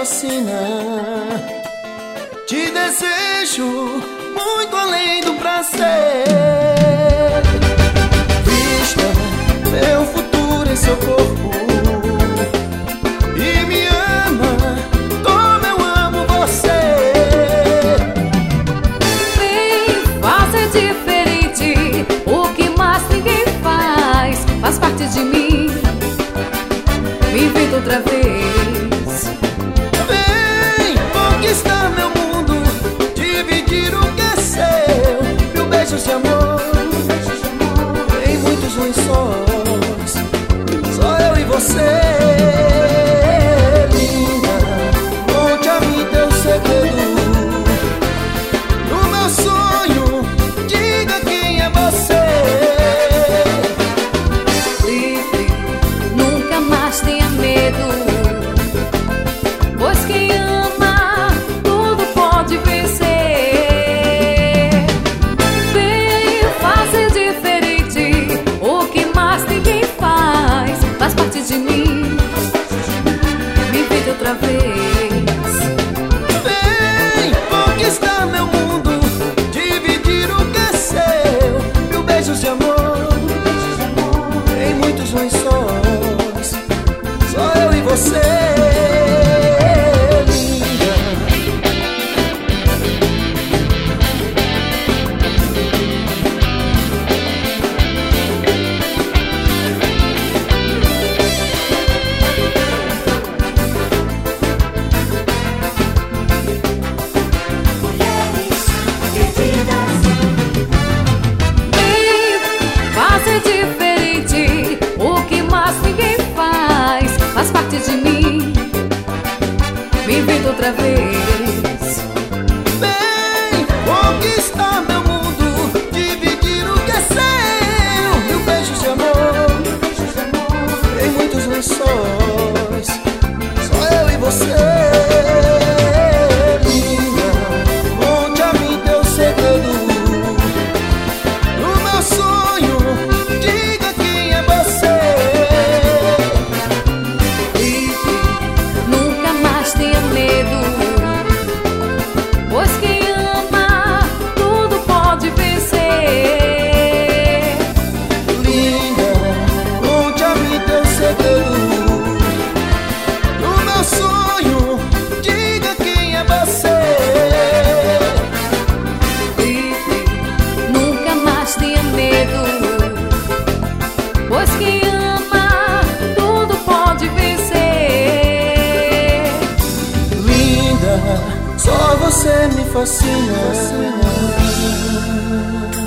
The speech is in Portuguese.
fascina. Te desejo muito além do prazer. Vista meu futuro em seu corpo e me ama como eu amo você. Vem fazer diferente, o que mais ninguém faz parte de mim. Me invita outra vez. Vem conquistar meu mundo, dividir o que é seu. Mil beijos de amor em muitos lençóis, só eu e você. Linda, conte a mim teu segredo. No meu sonho, diga quem é você. Livre, nunca mais tenha medo, pois quem ama tudo pode vencer. Vem fazer diferente, o que mais ninguém faz parte de mim. Me invita outra vez. Vem conquistar meu mundo, dividir o que é seu. Mil beijos de amor em muitos lençóis, só eu e você. Diferente, o que mais ninguém faz parte de mim. Me invita outra vez. Vem conquistar meu mundo, dividir o que é seu. Mil beijos de amor em muitos lençóis, só eu e você. Linda, conte a mim teu segredo. No meu sonho, diga quem é você. Livre, nunca mais tenha medo, pois quem ama tudo pode vencer. Linda, conte a mim teu segredo. No meu sonho, diga quem é você. Livre, nunca mais tenha medo, pois quem ama tudo pode vencer. Linda, só você me fascina.